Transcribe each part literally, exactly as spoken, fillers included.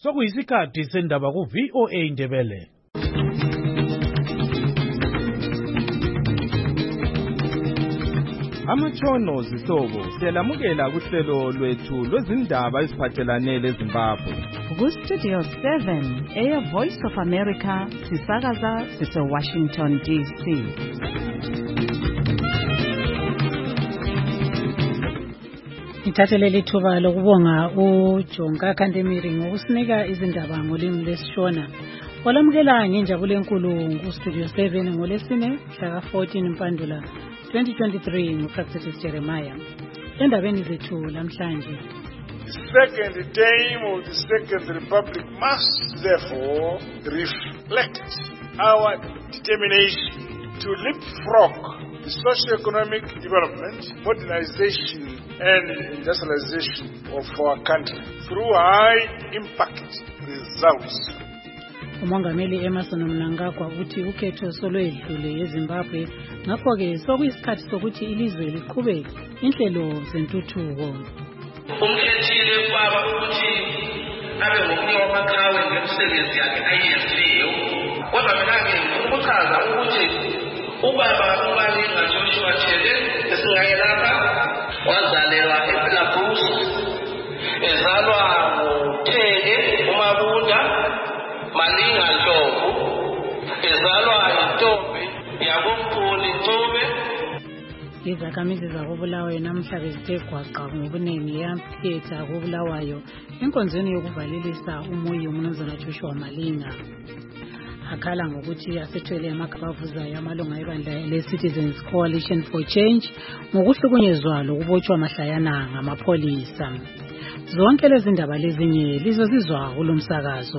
Sokuyisikhathi sendaba ku V O A Ndebele. Amatshono zihlobo siyalamukela kuhlelo lwethu lwezindaba eziphathelane leZimbabwe. Ku Studio seven, Air Voice of America, sisakaza sise Washington D C. Ngithathele lithuba lokubonga uJonka Kandemiri ngokusinika izindaba ngolimi lesishona. Walamukela ngenjabulo enkulu ku Studio seven ngolesine mhla fourteen Mpandula twenty twenty-three nguPractice Jeremiah. Endabeni zethu lamhlanje. The second term of the Second Republic must therefore reflect our determination to leapfrog the socio-economic development, modernization and industrialization of our country through high-impact results. Umongameli Emmerson Mnangagwa uthi ukhetho solwedlule eZimbabwe ngakho-ke sokuyisikhathi sokuthi ilizwe liqhube inhlelo zentuthuko. Umkhethile kwaba ukuthi abe ngokunika amaqhawe ngemisebenzi yakhe ayenzileyo. Kodwa mina-ke ukuchaza ukuthi ubaba uMalinga Joshua Tshele esingaye lapha wazalelwa ePhilabhus, ezalwa nguThele uMabunda Malinga Ndlovu, ezalwa yintombi yakoMkhulu Ncube. Izakhamizi zakobulawayo namhla bezithe gwaqa ngobuningi yamphetha kobulawayo enkonzweni yokuvalelisa umuyi uMnumzana Joshua Malinga. Akhala ngokuthi asethwele amagaba avuzayo amalunga ebandla le-Citizens Coalition for Change ngokuhlukunyezwa lokubotshwa mahlayana ngamapholisa. Zonke lezi ndaba lezinye lizozizwa kulo msakazo.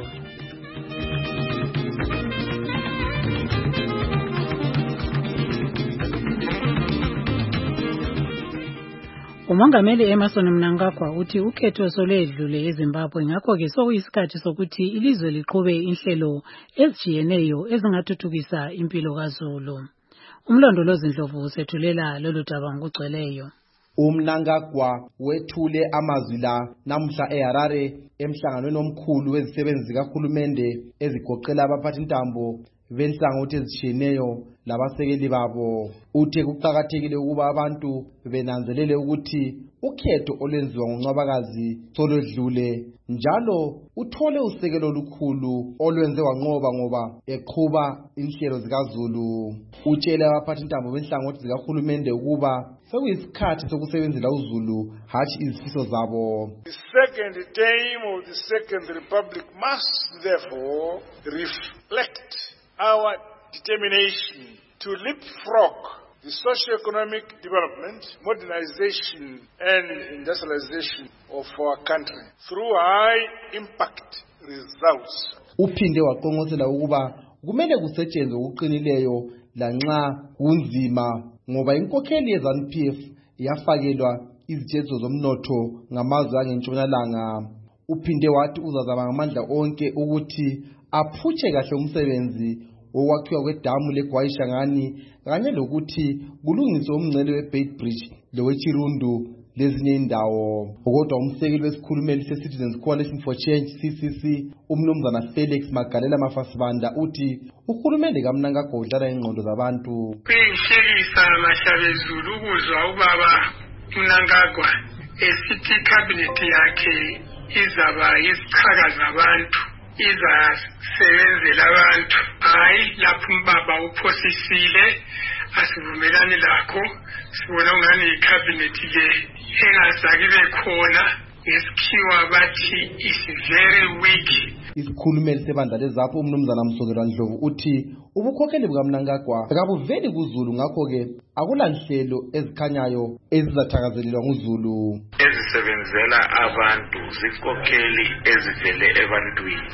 Umongameli Emmerson Mnangagwa uthi ukhetho solwedlule eZimbabwe ngakho-ke sokuyisikhathi sokuthi ilizwe liqhube inhlelo ezijiyeneyo ezingathuthukisa impilo kaZulu. Umlondolozi Ndlovu usethulela lolu daba ngokugcweleyo. uMnangagwa wethule amazwi la namhla eHarare emhlanganweni omkhulu wezisebenzi zikahulumende ezigoqela abaphathintambo benhlangothi ezishiyeneyo labasekeli babo. Uthe kuqakathekile ukuba abantu benanzelele ukuthi ukhetho olwenziwa ngoNcwabakazi solwedlule njalo uthole usekelo olukhulu olwenze wanqoba ngoba eqhuba inhlelo zikaZulu. Utshele abaphathintambo benhlangothi zikahulumende ukuba sekuyisikhathi sokusebenzela uZulu hatshi izifiso zabo. The second term of the Second Republic must therefore reflect our determination to leapfrog the socio-economic development, modernization and industrialization of our country through high-impact results. Uphinde waqongosela ukuba kumele kusetshenzwe okuqinileyo lanxa kunzima ngoba inkokheli ye-ZANU P F yafakelwa izithetho zomnotho ngamazwe angentshonalanga. Uphinde wathi uzazama ngamandla onke ukuthi aphutshe kahle umsebenzi okwakhiwa kwedamu leGwayishangani kanye lokuthi kulungiswe umngcele weBeit Bridge loweChirundu lezinye indawo. Kodwa umsekeli wesikhulumeli se-Citizens Coalition for Change C C C uMnumzana Felix Magalela Mafasibanda uthi uhulumende kaMnangagwa udlala ingqondo zabantu. Kuyinhlekisa mahlabezulu ukuzwa ubaba uMnangagwa esithi cabinet yakhe izaba yizichaka zabantu, izasebenzela abantu. Hayi lapho umbaba uphosisile asivumelani lakho, sibona ungani icabinet le engazakibe khona ngesikhiwa bathi is very weak. Isikhulumeli sebandla lezapho uMnumzana Msongelwa Ndlovu uthi ubukhokheli bukaMnangagwa akabuveli kuZulu ngakho-ke akulanhlelo ezikhanyayo ezizathakazelelwa nguZulu. Ezisebenzela abantu zinkokheli ezivele ebantwini,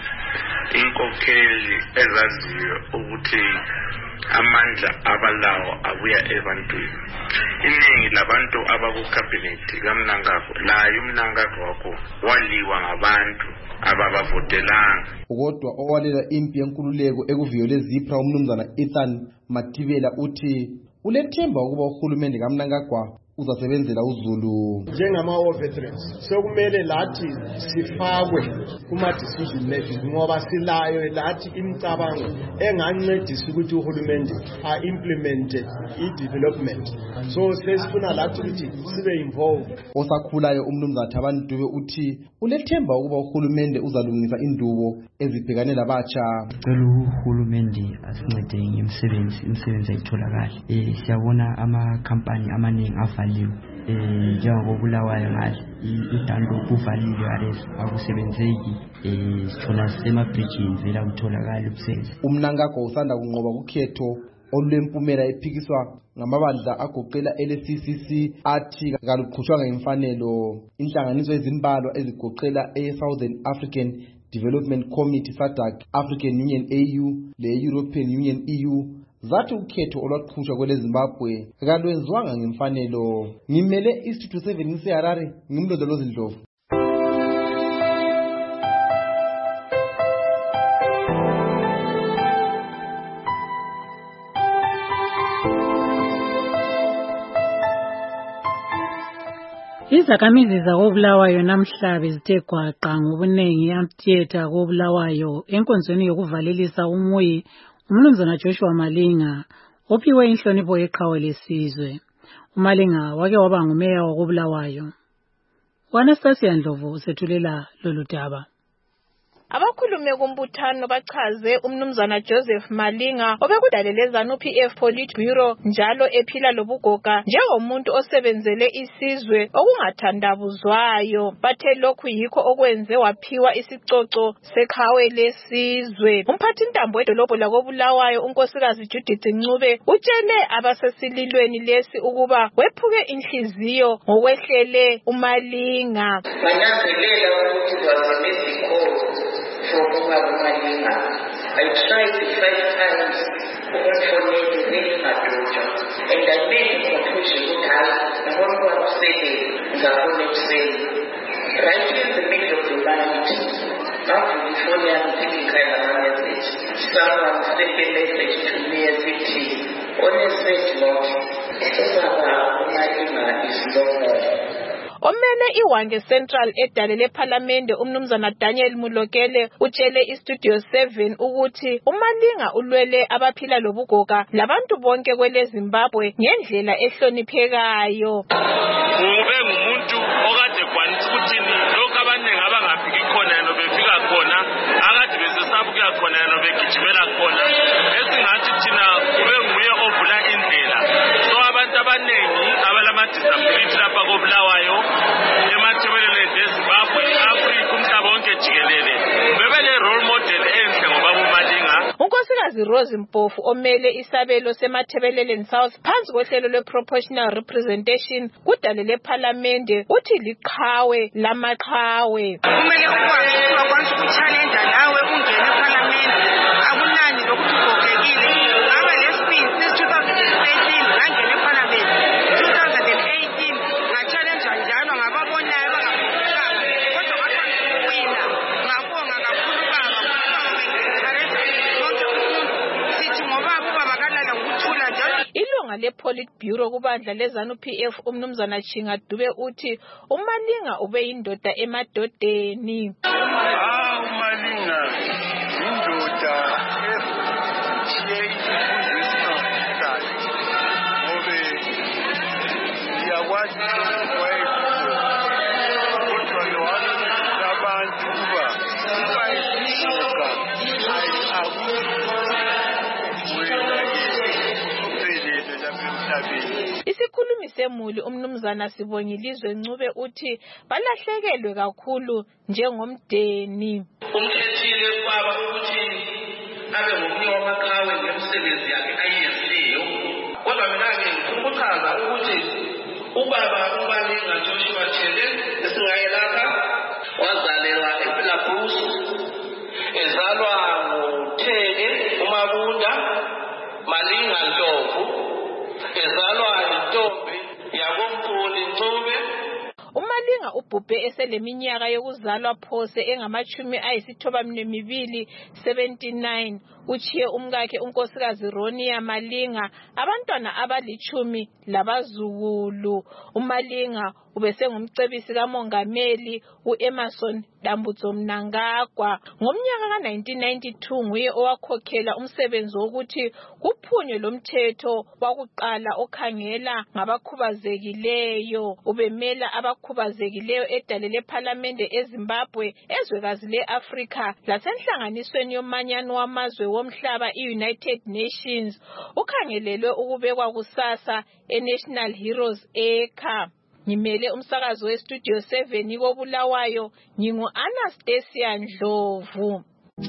inkokheli ezaziyo ukuthi amandla abalawo abuya ebantwini. Iningi labantu abakukabinethi kaMnangagwa laye uMnangagwa wakho waliwa ngabantu ababavotelanga. Kodwa owalela impi yenkululeko ekuviyole zipra uMnumzana Ethan Matibela uthi ulethemba ukuba uhulumende kaMnangagwa uzasebenzela uZulu. Njengama-war veterans sekumele lathi sifakwe kuma-decision makers ngoba silayo lathi imicabango engancedisa ukuthi uhulumende a-implemente i-development. So sesifuna lathi ukuthi sibe involved. Osakhulayo umnumzana Thabani Dube uthi ulethemba ukuba uhulumende uzalungisa indubo ezibhekane labatsha. Cela uhulumende asincede ngemisebenzi imisebenzi ayitholakala. Eh siyabona ama-company amaningi avaliwe. Eh njengobulawayo ngale idando kuvaliwe arrest akusebenzeki. Eh sithona semabridgini vela kutholakala umsebenzi. Umnangagwa usanda kunqoba kukhetho olwempumela ephikiswa ngamabandla agoqela L C C C athi kaluqhushwanga imfanelo. Inhlanganiso ezimbalwa ezigoqela e-Southern African Development Committee S A D C, African Union A U le-European Union E U zathi ukhetho olwaqhushwa kwele Zimbabwe kalwenziwanga ngemfanelo. Ngimele Institute seven ngiseHarare, ngimlondolozi Ndlovu. Izakhamizi zakobulawayo namhlanje zithe gwaqa ngobunengi eamtheater kobulawayo enkonzweni yokuvalelisa umuyi umnumzana Joshua Malinga ophiwe inhlonipho yeqhawe lesizwe. uMalinga wake waba ngumeya wakobulawayo. uAnastasia Ndlovu usethulela lolu daba. Abakhulume kumbuthano bachaze umnumzana Joseph Malinga obekudalele ZANU-P F Politburo njalo ephila lobugoga njengomuntu osebenzele isizwe okungathandabuzwayo. Bathe lokhu yikho okwenze waphiwa isicoco seqhawe lesizwe. Umphathi ntambo edolobho lakobulawayo unkosikazi Judith Ncube utshele abasesililweni lesi ukuba wephuke inhliziyo ngokwehlele uMalinga. Bananzelela ukuthi wazemezikho from Malinga. I tried five times ukumfonela ngingadoja, and I made a conclusion ukuthi abantu abasele ngafuna ekuseni right in the middle of the night. After the phone I'm thinking kind of a message, someone sent a message to me as it is on a said note, Malinga is no more. Omele iWange Central edalele parliament umnumzana Daniel Mulokele utshele iStudio seven ukuthi uMalinga ulwele abaphila lobugoga labantu bonke kwele Zimbabwe ngendlela ehloniphekayo. Ube ngumuntu okade kwanisa ukuthi lokho abaningi abangafiki khona yena befika khona akade besesabuka khona yena begijimela khona esingathi thina ube nguye ovula indlela. So abantu abaningi abalama disability lapha kobulawayo emathebeleleni eZimbabwe Africa umhlaba wonke jikelele bebele role model enhle ngoba uMalinga. Unkosikazi Rose Mpofu omele isabelo semathebeleleni South phansi kohlelo lwe-proportional representation kudalele parliament uthi liqhawe lamaqhawe. Kumele ukwazi ukwazi ukuchallenge nawe ungene eparliament akunani lokuthi ugogekile ngaba lesibili since twenty eighteen ngangena eparliament twenty eighteen ngachallenge njalo ngababonayo bangafundanga kodwa bakwina ngabonga kakhulu baba ngoba bengiencourage bonke umuntu sithi ngoba kuba bakalala ngokuthula njalo. Ilunga le-Politburo kubandla le-ZANU-P F umnumzana Chinga Dube uthi uMalinga ube yindoda emadodeni. Ah, uMalinga indoda eshiye ifundiswa kahle ngobe iyakwazi ukwazi kodwa lwana nabantu kuba bayishoka Isikhulumi semuli umnumzana Sibongilizwe Ncube uthi balahlekelwe kakhulu njengomdeni. Umkhethile baba ukuthi abe ngomunye wamaqhawe ngemisebenzi yakhe ayenzileyo. Kodwa mina-ke ukuchaza ukuthi ubaba uMalinga Joshua Chele esingaye lapha wazalelwa ePhilabhus, ezalwa nguThenge uMabunda Malinga Ndlovu, ezalwa intombi yakoMpuli Ncube. uMalinga obhubhe eseleminyaka yokuzalwa phose engamachumi ayisithoba nemibili seventy-nine uchiye umkakhe unkosikazi Ronia Malinga abantwana abalichumi labazukulu. uMalinga ubesengumcebisi kamongameli uEmmerson Dambudzo Mnangagwa. Ngomnyaka ka nineteen ninety-two nguye owakhokhela umsebenzi wokuthi kuphunywe lomthetho wakuqala okhangela ngabakhubazekileyo. Ubemela abakhubazekileyo edale lePhalamende eZimbabwe, ezwekazi leAfrika lasenhlanganisweni yomanyano wamazwe womhlaba iUnited Nations. Ukhangelelwe ukubekwa kusasa eNational Heroes Acre. Ngimele umsakazo weStudio seven koBulawayo, ngingu Anastasia Ndlovu.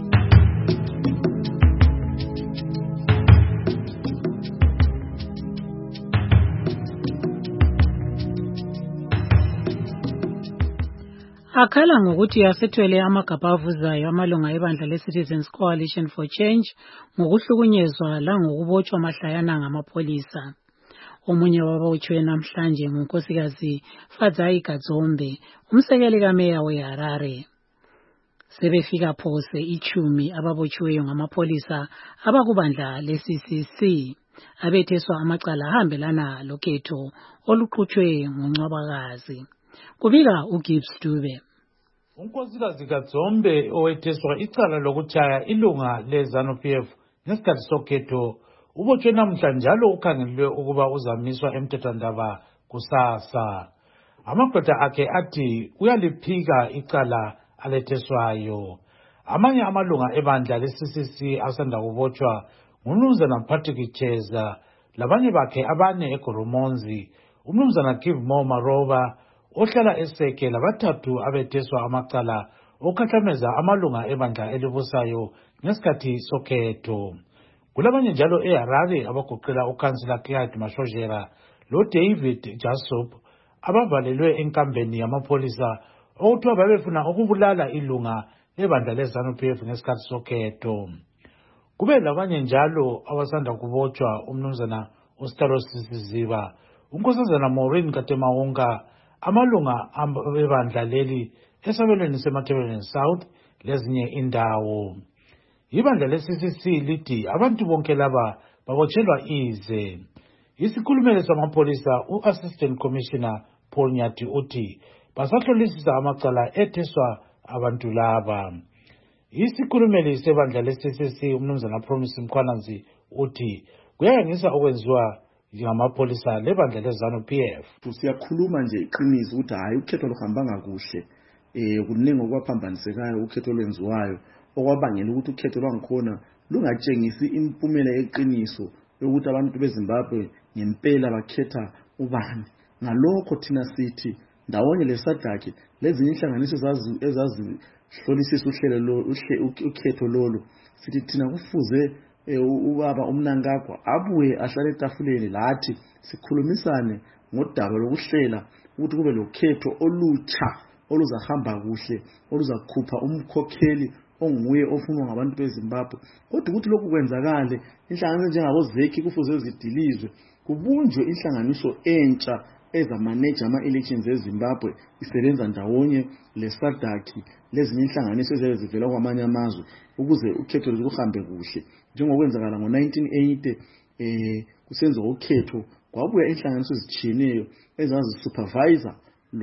Akhala ngokuthi yasethwele amagabha avuzayo amalunga ebandla leCitizens Coalition for Change ngokuhlukunyezwa langokubotshwa mahlayana ngamapholisa. Omunye wabotshwe namhlanje ngunkosikazi Fadzai Gadzombe, umsekeli kameya weHarare. Sebefika phose ichumi ababotshweyo ngamapholisa abakubandla leC C C abetheswa amacala ahambelana lokhetho oluqhutshwe nguNcwabakazi. Kubika uGibbs Dube. Unkosikazi Gadzombe owetheswa icala lokuchaya ilunga leZANU-P F ngesikhathi sokhetho ubotshwe namhla njalo ukhangelwe ukuba uzamiswa emthethwandaba kusasa. Amadoda akhe athi uyaliphika icala aletheswayo. Amanye amalunga ebandla leC C C asanda kubotshwa nguMnumzana Patrick Cheza labanye bakhe abane eGoromonzi, uMnumzana Give More Maroba ohlala eseke labathathu abetheswa amacala okhathameza amalunga ebandla elibusayo ngesikhathi sokhetho. Kulabanye njalo eHarare abagoqela ukansila Clyde Mashojera lo David Jasup abavalelwe enkambeni yamapholisa okuthiwa babefuna ukubulala ilunga lebandla leZANU-P F ngesikhathi sokhetho. Kube labanye njalo abasanda kubotshwa uMnumzana Ostalo Sisiziba, unkosazana Maureen Katemaonga, amalunga ebandla leli esabelweni seMatabeleland South lezinye indawo. Ibandla leC C C lithi abantu bonke laba babotshelwa ize. Isikhulumeli samapholisa uAssistant Commissioner Paul Nyati uthi basahlolisisa amacala etheswa abantu laba. Isikhulumeli sebandla leC C C uMnumzana Promise Mkhwananzi uthi kuyangisa okwenziwa ngamapholisa lebandla leZANU-P F. Siyakhuluma nje iqiniso ukuthi hayi ukhetho luhambanga kuhle. Eh kuningi okwaphambanisekayo ukhetho lwenziwayo okwabangela ukuthi ukhetho lwangikhona lungatshengisi impumela yeqiniso yokuthi abantu beZimbabwe ngempela bakhetha ubani. Ngalokho thina sithi ndawonye lesadaki lezinye inhlanganiso ezazi hlolisisa uhlelo lo ukhetho lolo sithi thina kufuze ubaba uMnangagwa abuye ahlale etafuleni lathi sikhulumisane ngodaba lokuhlela ukuthi kube lokhetho olutsha oluzahamba kuhle oluzakhupha umkhokheli onguye ofunwa ngabantu beZimbabwe. Kodwa ukuthi lokhu kwenzakale inhlanganiso njengabo Zeki kufuze zidilizwe kubunjwe inhlanganiso entsha ezamanage ama-elections eZimbabwe isebenza ndawonye lesadaki lezinye inhlanganiso ezivela kwamanye amazwe ukuze ukhetho luhambe kuhle. Njengokwenzakala ngo nineteen eighty eh kusenziwa ukhetho kwabuya inhlanganiso ezitshiyeneyo ezazi supervisor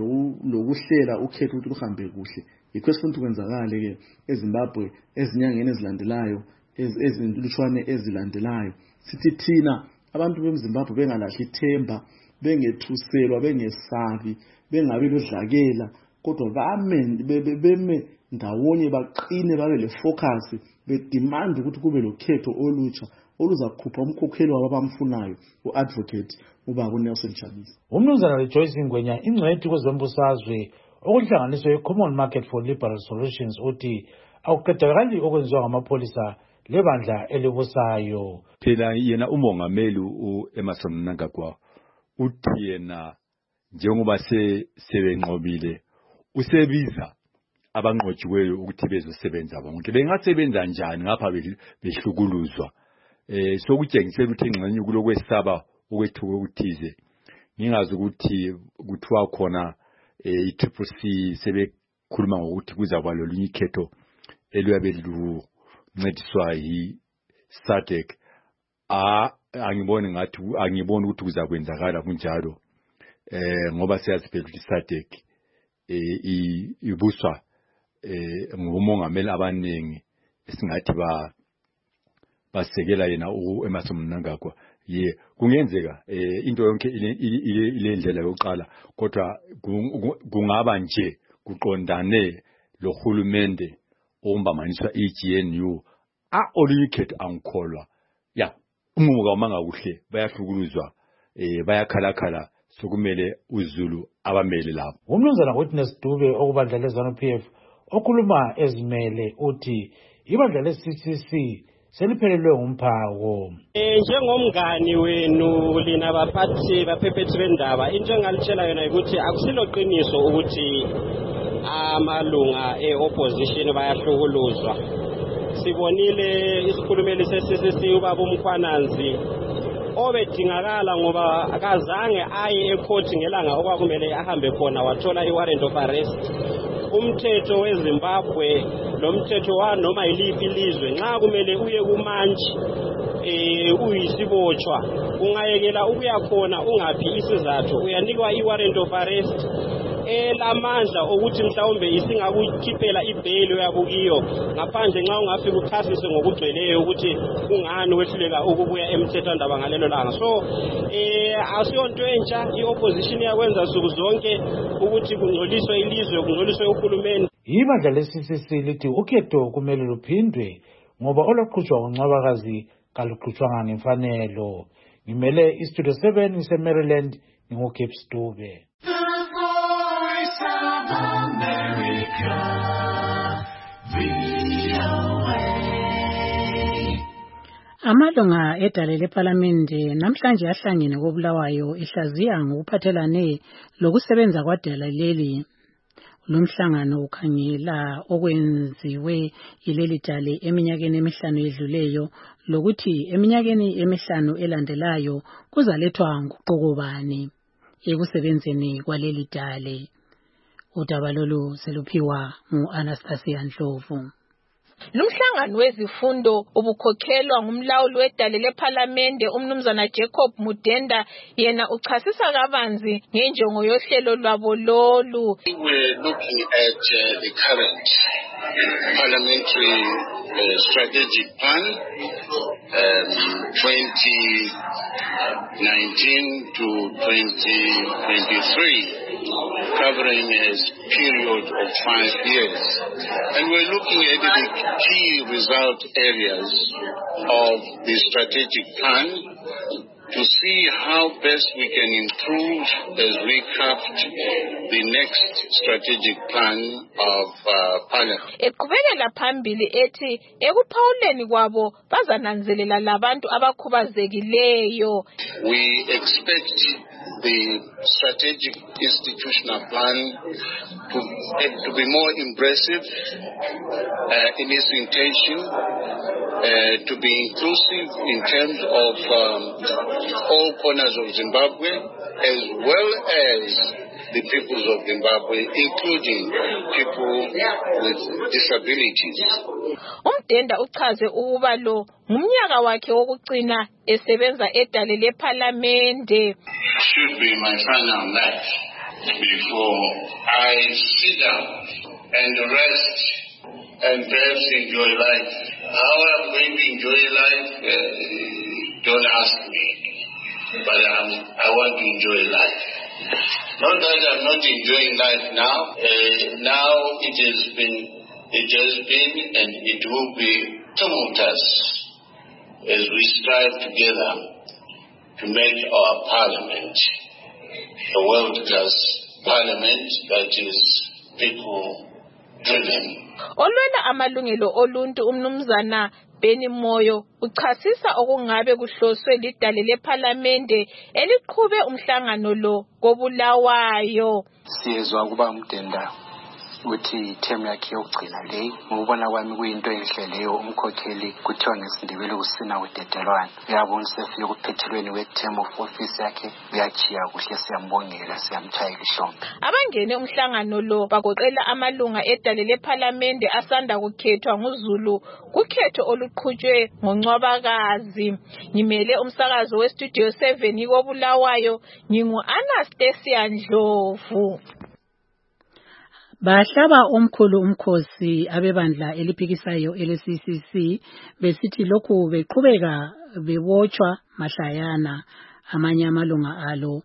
lokuhlela ukhetho ukuthi luhambe kuhle. Yikho esifuna kwenzakale ke eZimbabwe ezinyangeni ezilandelayo ezilutshwane ezilandelayo. Sithi thina abantu beZimbabwe bengalahli ithemba, bengethuselwa, bengesabi, bengabi lodlakela, kodwa bame beme ndawonye baqine babe le focus bedemand ukuthi kube lokhetho olutsha oluzakhupha umkhokheli wabamfunayo uadvocate ubaba uNelson Chamisa. uMnumzana Rejoice Ngwenya ingcwethi kwezombusazwe okuhlanganiswe eCommon Market for Liberal Solutions uthi awuqedakali okwenziwa ngamapholisa lebandla elibusayo. Phela yena umongameli uEmmerson Mnangagwa uthi yena njengoba sebenqobile usebiza abanqotshiweyo ukuthi bezosebenza bonke. Bengasebenza njani ngapha behlukuluzwa? Eh sokutshengisela ukuthi engxenye kulokwesaba okwethuka ukuthize. Ngingazi ukuthi kuthiwa khona i-Triple C sebekhuluma ngokuthi kuzaba lolunye ikhetho eliyabe luncediswa yi-SADC. Ah, angiboni ngathi angiboni ukuthi kuzakwenzakala kunjalo eh ngoba siyazi phela ukuthi SADC eh ibuswa eh ngumongameli abaningi esingathi ba basekela yena u-Emmerson Mnangagwa. Ye kungenzeka eh into yonke ile ndlela yokuqala kodwa kungaba nje kuqondane lo hulumende ombamaniswa i-G N U a oluyikhetho angikholwa ya umuka umanga kuhle bayahlukuluzwa eh bayakhalakhala sokumele uZulu abamele lapho. Umnumzana Witness Dube okubandla leZANU-P F okhuluma ezimele uthi ibandla le-C C C seliphelelwe umphako. Eh njengomngani wenu lina baphathi baphephethwe bendaba into engalitshela yona ukuthi akusilo qiniso ukuthi amalunga e-opposition bayahlukuluzwa. Sibonile isikhulumeli se-C C C ubaba uMkhwananzi obedingakala ngoba akazange aye ecourt ngelanga okwakumele ahambe khona wathola i-warrant of arrest. Umthetho weZimbabwe lo mthetho wa noma yiliphi ilizwe nxa kumele uye kumantshi eh uyisibotshwa ungayekela ukuya khona ungaphi isizathu uyanikwa i-warrant of arrest elamandla ukuthi mhlawumbe isingakukhiphela ibail uyabukiyo ngaphandle nxa ungafika uchasise ngokugcweleyo ukuthi kungani wehluleka ukubuya emthethwandaba ngalelo langa. So eh asiyonto entsha i-opposition yakwenza nsuku zonke ukuthi kungcoliswe ilizwe kungcoliswe uhulumeni. Ibandla le-C C C lithi ukhetho kumele luphindwe ngoba olaqhutshwa ngoNcwabakazi kaluqhutshwanga ngemfanelo. Ngimele iStudio seven ngise-Maryland ngingu-Gibbs Dube. Amalunga edale lePhalamende namhlanje ahlangene koBulawayo ihlaziya ngokuphathelane lokusebenza kwadala leli. Lumhlangano ukhangela okwenziwe yileli dale eminyakeni emihlanu edluleyo lokuthi eminyakeni emihlanu elandelayo kuzalethwa nguquko bani ekusebenzeni kwaleli dale. Udaba lolu seluphiwa ngu-Anastasia Ndlovu. Lumhlangano wezifundo ubukhokhelwa ngumlawuli wedale lePhalamende umnumzana Jacob Mudenda yena uchasisa kabanzi ngenjongo yohlelo lwabo lolu. We're looking at uh, the current parliamentary uh, strategic plan um, twenty nineteen to twenty twenty-three covering a period of five years. And we're looking at the key result areas of the strategic plan to see how best we can improve as we craft the next strategic plan of uh, Parliament. Eqhubekela phambili ethi ekuphawuleni kwabo bazananzelela labantu abakhubazekileyo. We expect the strategic institutional plan to, uh, to be more impressive uh, in its intention, uh, to be inclusive in terms of um, all corners of Zimbabwe, as well as the peoples of Zimbabwe, including people with disabilities. Umdenda uchaze ukuba lo ngumnyaka wakhe wokucina esebenza edale lePhalamende. Should be my final life before I sit down and rest and perhaps enjoy life. How I'm going to enjoy life, uh, don't ask me, but um, I want to enjoy life. Not that I'm not enjoying life now. Uh, now it has been, it has been, and it will be tumultuous as we strive together to make our parliament a world-class parliament that is people-driven. Olwela amalungelo oluntu umnumzana Beni Moyo uchasisa okungabe kuhloswe lidale lePhalamende eliqhube umhlangano lo koBulawayo. Siyezwa kuba umdenda ukuthi term yakhe yokugcina le ngokubona kwami kuyinto enhle leyo umkhokheli kuthiwa ngesindebele kusina kudedelwana uyabona sefike ukuphethelweni we-term of office yakhe uyachiya kuhle siyambongela siyamthayela ihlombe. Abangene umhlangano lo bagoqela amalunga edale lephalamende asanda kukhethwa nguZulu kukhetho oluqhutshwe ngoNcwabakazi. Ngimele umsakazo westudio seven ikobulawayo ngingu Anastasia Ndlovu. Bahlaba omkhulu umkhosi abebandla eliphikisayo ele-C C C besithi lokhu beqhubeka bebotshwa mahlayana amanye amalunga alo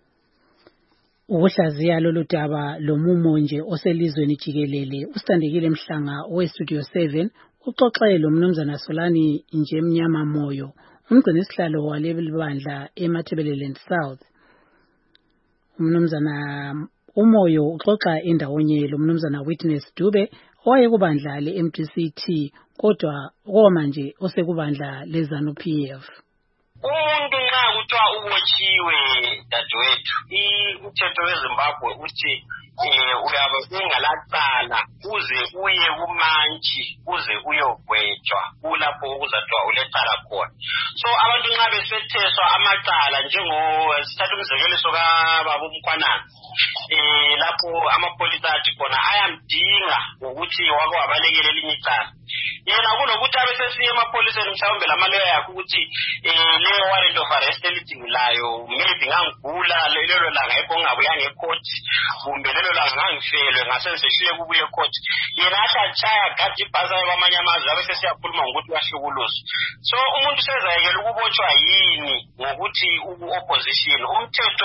ukuhlaziya lolu daba lomumo nje oselizweni jikelele. Usitandekile Mhlanga westudio seven uxoxe lo mnumzana Solani nje mnyama moyo umgcini sihlalo waleli bandla eMatabeleland South. Umnumzana umoyo uxoxa endawonye lo mnumzana Witness Dube owayekubandla le-M D C T kodwa komanje osekubandla le-ZANU-P F. Umuntu nxa kuthiwa ubotshiwe dadewethu umthetho weZimbabwe uthi eh uyabe ungalacala uze uye kumantshi uze uyogwetshwa kulapho okuzathiwa ulecala khona. So abantu nxa besetheswa amacala njengo sithatha umzekeliso kababa uMkhwanana eh lapho amapolisa athi khona ayamdinga ukuthi wake wabalekele elinye icala yena kunokuthi abesesiye emapoliseni mhlawumbe lamaloya yakhe ukuthi eh le warrant of arrest elidingilayo maybe ngangigula lelo langa ekho ngabuyanga ecourt kumbe lelo langa ngangifelwe ngasenseshiye kubuye ecourt yena ahlachaya gathi ibhazayo kwamanye amazwe abesesiyakhuluma ngokuthi wahlukuluzo. So umuntu sezayekela ukubotshwa yini ngokuthi uku-opposition umthetho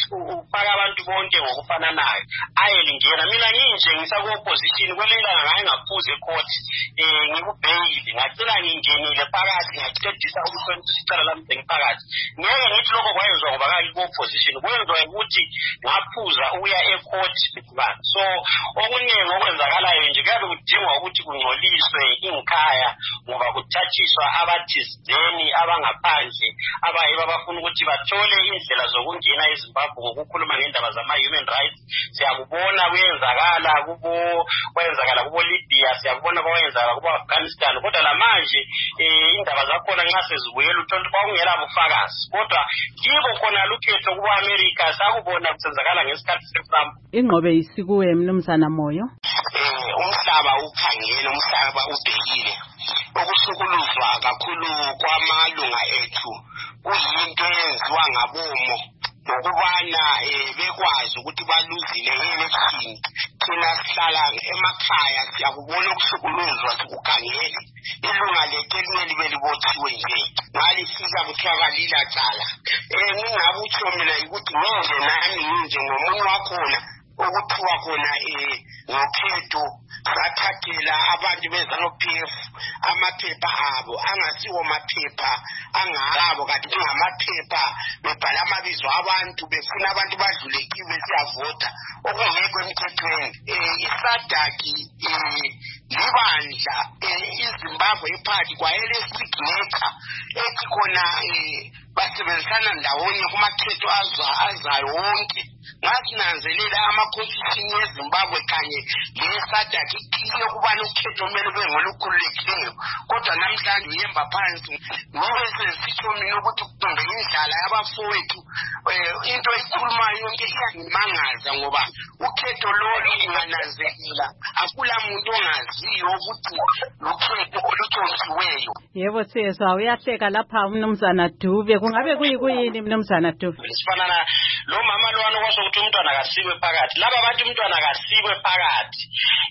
ufaka abantu bonke ngokufananayo ayelingena. Mina nginje ngisaku-opposition kwelelanga ngaye ngaphuze ecourt eh ngikubhekile ngacela ngingenile phakathi ngaqedisa ukuthi sicala lami sengiphakathi ngeke ngithi lokho kwayenzwa ngoba kali ku-opposition kwenzwa ukuthi ngaphuza uya ecourt. So okuningi okwenzakalayo nje kuyabe kudingwa ukuthi kungcoliswe inkhaya ngoba kuthathiswa abathizeni abangaphandle abaye babafuna ukuthi bathole indlela zokungena eZimbabwe ngokukhuluma ngendaba zama-human rights. Siyakubona kuyenzakala kubo kwenzakala kubo Libya, siyakubona kwenzakala kubo Afghanistan, kodwa lamanje eh indaba zakhona nxa sezibuyela uthonto kwakungela bufakazi kodwa kibo khona lukhetho kubo America sakubona kusenzakala ngesikhathi seTrump. Ingqobe isikuwe mnumzana Moyo. Eh umhlaba ukhangele umhlaba ubhekile okusukuluzwa kakhulu kwamalunga ethu kuyinto eyenziwa ngabomo ngokubana eh bekwazi ukuthi baluzile election. Thina sihlala emakhaya siyakubona ukusukuluzwa sikukhangele ilunga lethu elimele libothiwe nje ngalifika kuthiwakalila cala. Eh ngingabutsho mina ukuthi ngenze nami nginje ngomunye wakhona okuthiwa khona eh ngokhetho sathathela abantu beZANU-P F amaphepha abo angasiwo maphepha angabo kanti ngamaphepha bebhala amabizo abantu befuna abantu badlulekiwe siyavota okungekho emthethweni. Eh isadaki eh libandla iZimbabwe iParty kwayele signature ethi khona eh basebenzisana ndawonye kumakhetho azayo wonke. Ngasinanzelela ama-constitution yeZimbabwe kanye lesadaki ikhiye ukubana ukhetho kumele kube ngolukhululekileyo kodwa namhlanje uyemba phansi ngoba sesitsho mina ukuthi kumbe indlala yabafowethu into ekhulumayo yonke iyangimangaza ngoba ukhetho lolu ungananzelela akula muntu ongaziyo ukuthi ukhetho oluthonsiweyo. Yebo sezwa uyahleka lapha mnumzana Dube kungabe kuyikuyini mnumzana Dube? Sifanana lo mama lo wanokwasho ukuthi umntwana akasikwe phakathi laba abantu umntwana akasikwe phakathi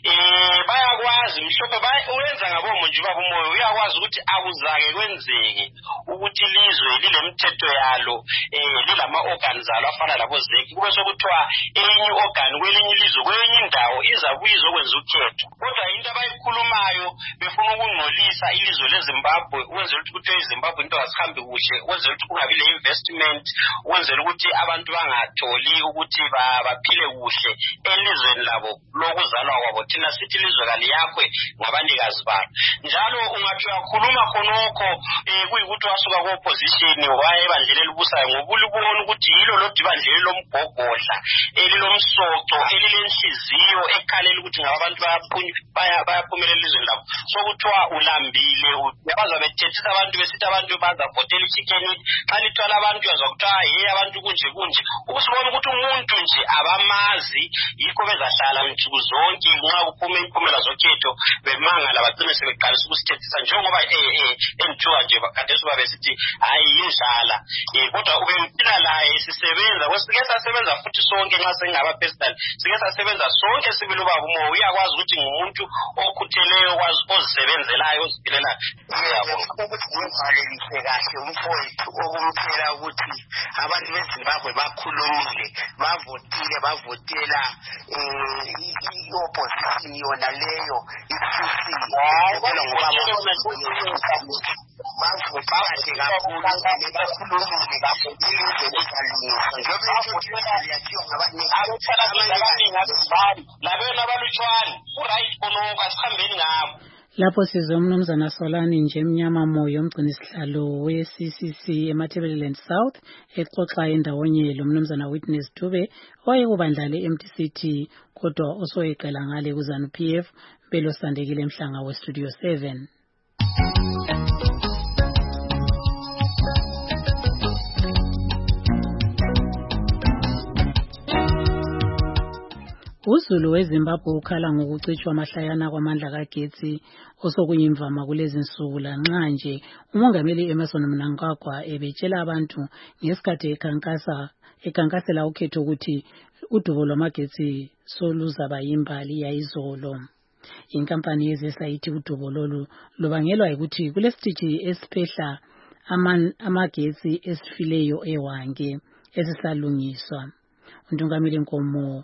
eh bayakwazi mhlophe bayenza ngabomo nje babumoyo uyakwazi ukuthi akuzake kwenzeke ukuthi ilizwe lilemthetho yalo eh lilama organs alo afana labo zeki kube sokuthiwa enye organ kwelinye ilizwe kwenye indawo izabuyizo kwenza ukhetho kodwa into abayikhulumayo befuna ukungcolisa ilizwe leZimbabwe wenzela ukuthi eZimbabwe into asihambe kuhle wenzela ukuthi kungabi le investment wenzela ukuthi abantu bangatholi ukuthi baphile kuhle elizweni labo lokuzalwa kwabo. Thina sithi ilizwe kaliyakwe ngabanikazi balo njalo ungathi uyakhuluma khonokho um kuyikuthi wasuka ku-opposition waye ebandleni elibusayo ngoba ulibona ukuthi yilo lodi ibandleni lomgogodla elilomsoco elilenhliziyo ekhalela ukuthi ngaba abantu bayaphumelela elizweni labo so kuthiwa ulambile yabaza bethethisa abantu besithi abantu bazavotela i-chicken xa lithwala abantu yazwa kuthiwa ye abantu kunje kunje ukusibona ukuthi umuntu nje abamazi yikho bezahlala mthuku zonke nxa kuphume impumela zokhetho bemangala bagcine sebeqalisa ukusithethisa njengoba enthuka nje khathesi uba besithi hayi yindlala kodwa ubempila laye sisebenza kwesike sasebenza futhi sonke nxa sengaba personal sike sasebenza sonke sibili ubaba umoya uyakwazi ukuthi ngumuntu okhutheleyo ozisebenzelayo oziphilela ukuthi ngivalelise kahle umfowethu okumtshela ukuthi abantu beZimbabwe bakhulumile bavotile bavotela i-opposition yona leyo i-C C ngoba ngoba bavotile kakhulu bakhulumile bavotile izalungiswa njengoba liyathiwa ngabantu labena balutshwane uright khonoko asihambeni ngabo. Lapho sizwe umnumzana Solani nje Mnyama Moyo umgcini sihlalo we-C C C eMatabeleland South exoxa endawonye lo mnumzana Witness Dube owayekubandla le-M T C T kodwa osoyeqela ngale kuZANU P F Belo Sandekile Mhlanga we-Studio seven. uZulu weZimbabwe ukhala ngokucitshwa amahlayana kwamandla kagetsi osokuyimvama kulezi nsuku lanxa nje umongameli Emmerson Mnangagwa ebetshela abantu ngesikhathi ekhankasa ekhankasela ukhetho ukuthi udubo lwamagetsi soluzaba yimbali yayizolo. Inkampani yezesayithi udubo lolu lubangelwa ukuthi kulesitishi esiphehla amagetsi esifileyo ewange esisalungiswa. Untungameli Nkomo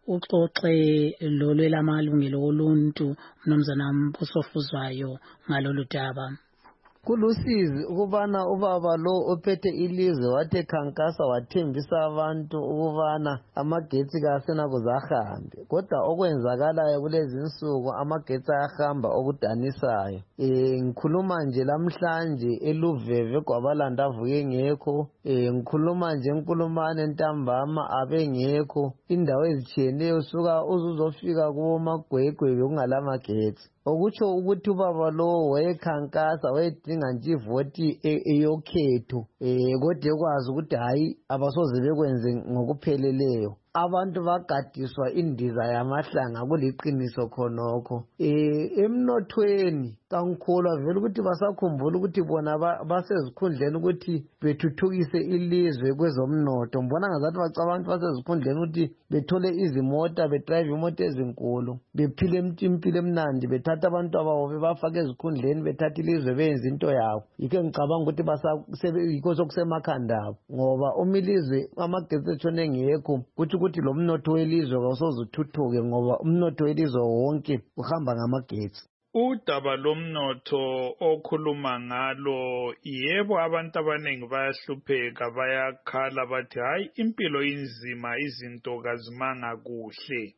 uxoxe lolwelamalungelo oluntu mnumzana Mbusofuzwayo ngalolu daba. Kulusizi ukubana ubaba lo ophethe ilizwe wathe khankasa wathembisa abantu ukubana amagetsi kasena kuzahambe kodwa okwenzakalayo kulezi insuku amagetsi ayahamba okudanisayo. Eh ngikhuluma nje lamhlanje eluveve kwabalanda avuke ngekho, eh ngikhuluma nje enkulumane ntambama abengekho, indawo ezitshiyeneyo usuka uzuzofika kubo magwegwe bekungalamagetsi. Okutsho ukuthi ubaba lo wayekhankasa wayedinga nje ivoti eyokhetho eh kodwa ekwazi ukuthi hayi abasoze bekwenze ngokupheleleyo. Abantu bagadiswa indiza yamahlanga kuliqiniso khonokho. Eh emnothweni kankholwa vele ukuthi basakhumbula ukuthi bona basezikhundleni ukuthi bethuthukise ilizwe kwezomnotho. Mbona ngazathi bacabantu basezikhundleni ukuthi bethole izimota bedrive imoto ezinkulu bephile impilo emnandi bethatha abantu ababo bebafaka ezikhundleni bethatha ilizwe benze into yabo. Yike ngicabanga ukuthi basayiko sokusemakhanda abo ngoba umilizwe amagetsi etshone ngekho kuthi ukuthi lo mnotho welizwe kawusoze uthuthuke ngoba umnotho welizwe wonke uhamba ngamagetsi. Udaba lomnotho okhuluma ngalo yebo abantu abaningi bayahlupheka bayakhala bathi hayi impilo inzima izinto kazimanga kuhle.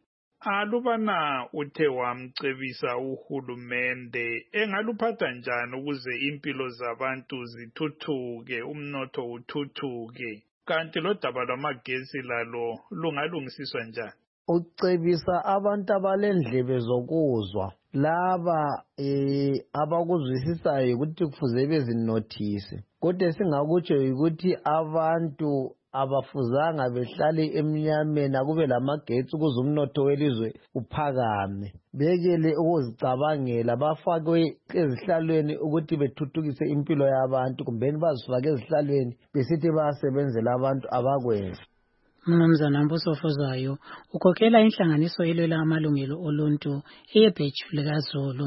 Alubana uthe wamcebisa uhulumende engaluphatha njani ukuze impilo zabantu zithuthuke umnotho uthuthuke kanti lo daba lwamagetsi lalo lungalungisiswa njani? Ucebisa abantu abalendlebe zokuzwa laba eh abakuzwisisayo ukuthi kufuze bezinothise kodwa singakutsho ukuthi abantu abafuzanga behlale emnyameni akube lamagetsi ukuze umnotho welizwe uphakame bekele ukuzicabangela bafakwe ezihlalweni ukuthi bethuthukise impilo yabantu kumbe bazifake ezihlalweni besithi bayasebenzela abantu abakwenza. Mnumzana Mbusofuzwayo ukhokhela inhlanganiso elwela amalungelo oluntu eyebheju likaZulu.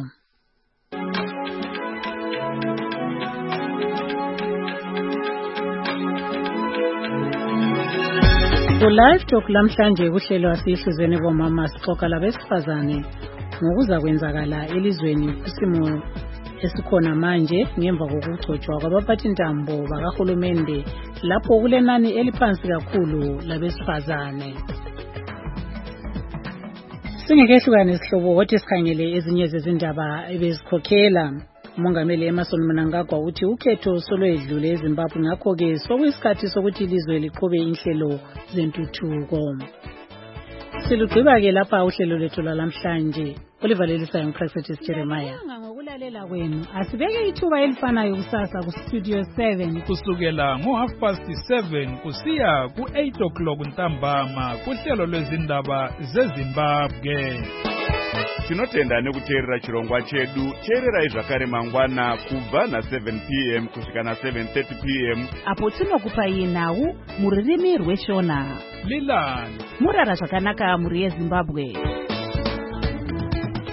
Ku-Live Talk lamhlanje kuhlelwa sihluzene bomama sixoxa labesifazane ngokuza kwenzakala elizweni kusimo esikhona manje ngemva kokugcotshwa kwabaphathintambo bakahulumende lapho kulenani eliphansi kakhulu labesifazane. Singekehlukane isihlobo wathi sikhangele ezinye zezindaba ebezikhokhela. Umongameli Emmerson Mnangagwa uthi ukhetho solwedlule eZimbabwe ngakho ke sokuyisikhathi sokuthi ilizwe liqhube inhlelo zentuthuko. Silugqiba ke lapha uhlelo lethu lamhlanje. Olivalelisayo uProfessor Jeremiah. Ngokulalela kwenu asibeke ithuba elifanayo kusasa ku Studio seven kusukela ngo half past seven kusiya ku eight o'clock ntambama kuhlelo lwezindaba zeZimbabwe. Tinotenda nekuteerera chirongwa chedu. Teererai zvakare mangwana kubva na seven p m kusvika na seven thirty p m apo tinokupai nhau muririmi rweshona. Lilani Murara zvakanaka muri yeZimbabwe.